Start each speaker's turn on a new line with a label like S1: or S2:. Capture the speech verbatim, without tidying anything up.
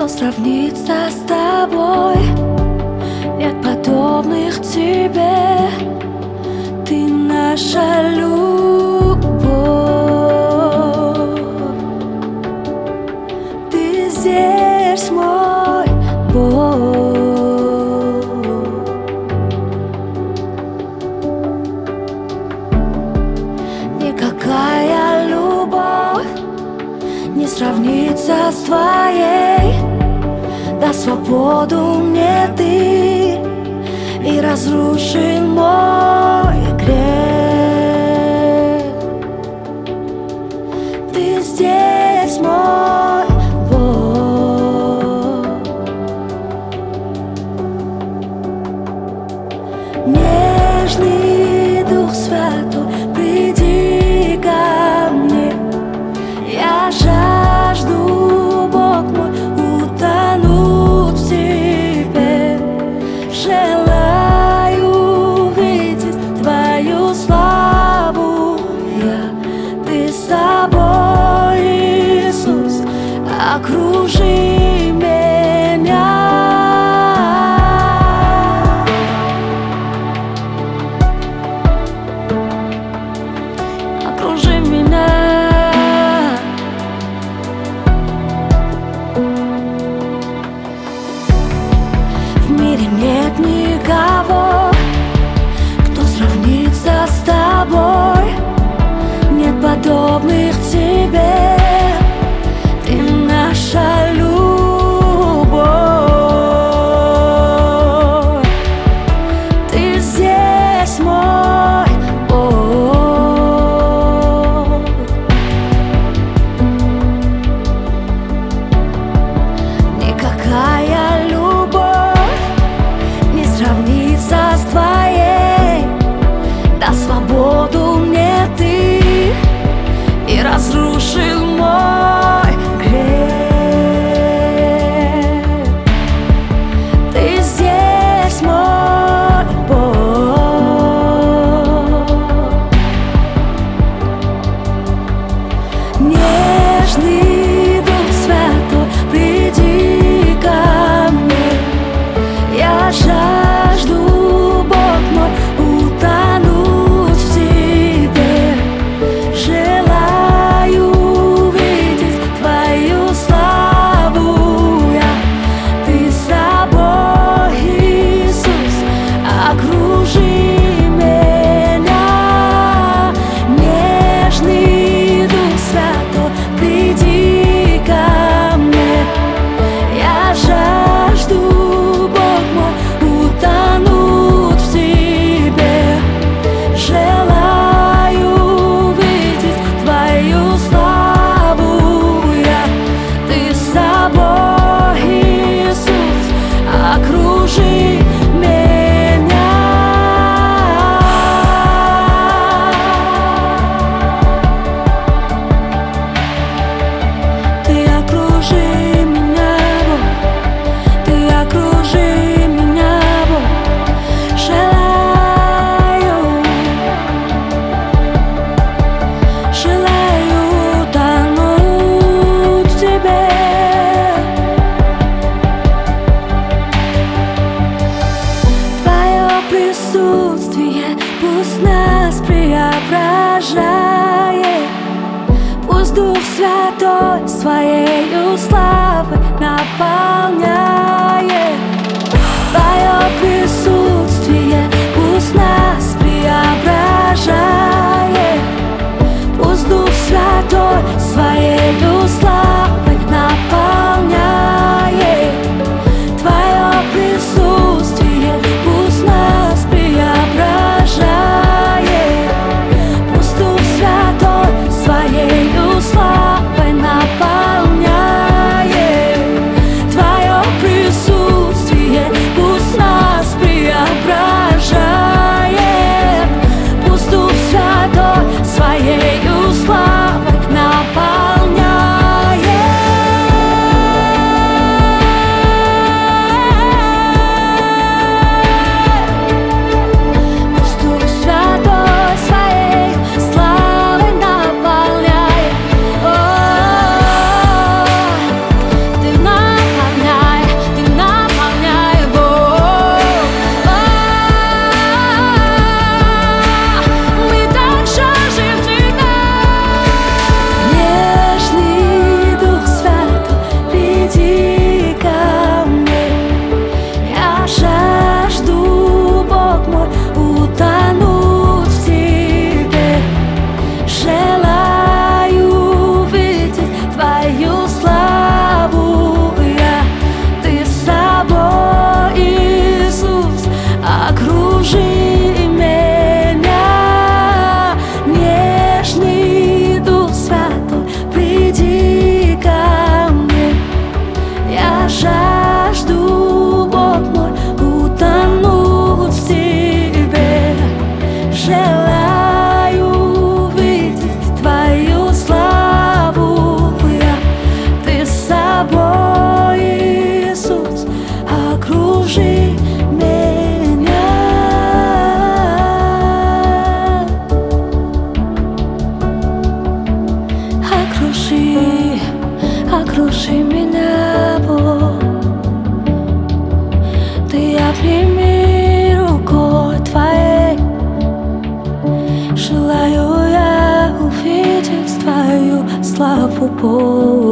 S1: Кто сравнится с тобой? Нет подобных тебе. Ты наша любовь. Ты здесь мой Бог. Никакая любовь не сравнится с твоей. Да свободу мне ты и разрушил мой грех. Ты здесь мой Бог. Нежный Дух Святой, приди ко мне. Я жажду, Бог мой, утонуть в тебе. Желаю увидеть твою славу я. Ты с собой, Иисус, окружи меня. Окружи меня. В мире нет никого, кто сравнится с тобой. Нет подобных тебе. Ты наша любовь. Ты здесь мой Бог. Никакая любовь не сравнится с твоей. Да свободу мне ты и разрушил мой грех. Ты здесь мой Бог. Нежный Дух Святой, приди ко мне. Я жажду, Бог мой, утонуть в тебе. Желаю увидеть твою славу я. Ты с собой, Иисус, окружи меня. Нежный Дух Святой, приди ко мне. Я жажду, Бог мой, утонуть в тебе. Желаю увидеть твою славу я. Ты с собой, Иисус, окружи меня. Ты окружи меня, Бог. Ты окружи меня, Бог. Желаю, желаю утонуть в тебе. Твое присутствие пусть нас преображает. Пусть Дух Святой своею славой наполняет. Твое присутствие пусть нас преображает. Пусть Дух Святой своею славой наполняет. Твое присутствие пусть нас преображает. Пусть Дух Святой своею славой наполняет. Твое окружи, окружи меня, Бог. Ты обними рукой Твоей, желаю я увидеть Твою славу, Бог.